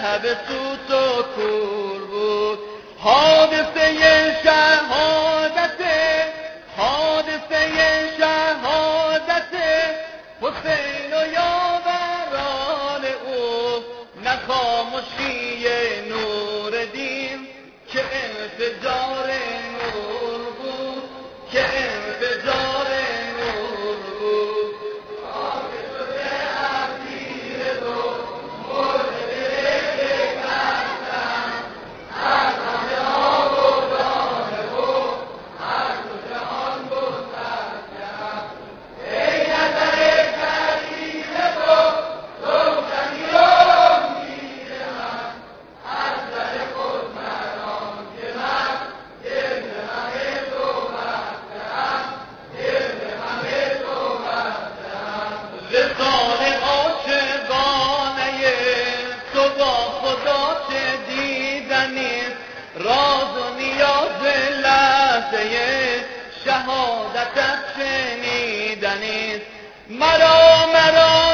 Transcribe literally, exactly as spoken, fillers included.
شب سوت و کور بود. حادثه شهادت حادثه شهادت حسین و یاوران او، نه خاموشی نورالدین که انفجار نور بود، که انفجار نور بود. لسان عاشقانه تو با خدا چه دیدنیست، راز و نیاز لحظه شهادتت شنیدنیست. مرا مرا